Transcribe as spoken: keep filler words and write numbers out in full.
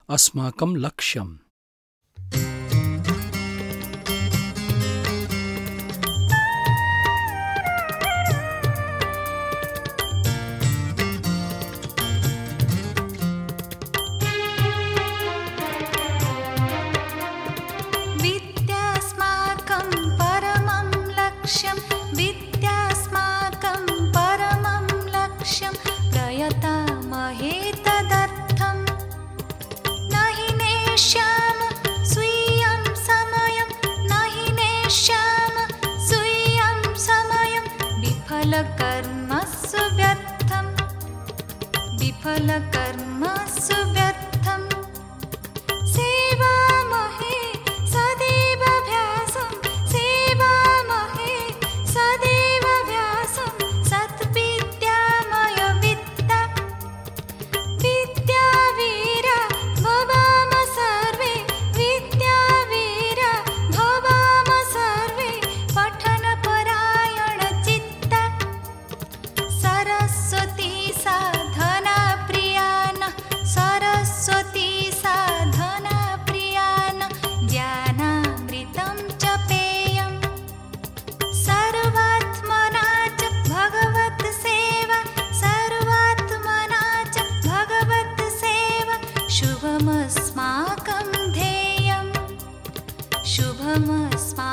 अस्माकं लक्ष्यम्। विद्यास्माकं परमं लक्ष्यं प्रयतामहे तदर्थं न हि नेष्यामः स्वीयं समयं न हि नेष्यामः स्वीयं समयं विफलकर्मसु व्यर्थं विफलकर्मसु व्यर्थं सेवामहे सदैवाभ्यासं सेवामहे सदैवाभ्यासं सद्विद्यामय विद्या विद्यावीरा भवाम सर्वे विद्यावीरा भवाम सर्वे पठनपरायणचित्ता सरस्वती साधना प्रियान् सरस्वती साधना प्रियान् ज्ञानामृतं च पेयम् सर्वात्मना च भगवत् सेवा सर्वात्मना च भगवत् सेवा शुभमस्माकं ध्येयम् शुभमस्माकं